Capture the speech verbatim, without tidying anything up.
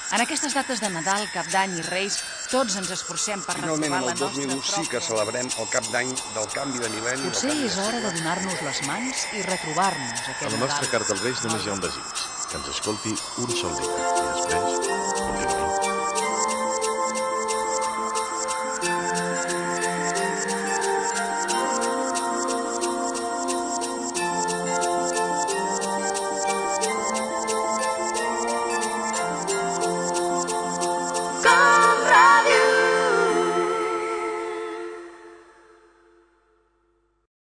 En aquestes dates de Nadal, Cap d'Any i Reis, tots ens esforcem per retrobar la nostra pròpia... Finalment, el dos mil u sí que celebrem el Cap d'Any del canvi de mil·lenni... Potser és hora de donar-nos les mans i retrobar-nos aquest Nadal. A la nostra carta als Reis només hi ha un desig, que ens escolti un sol dia, i després...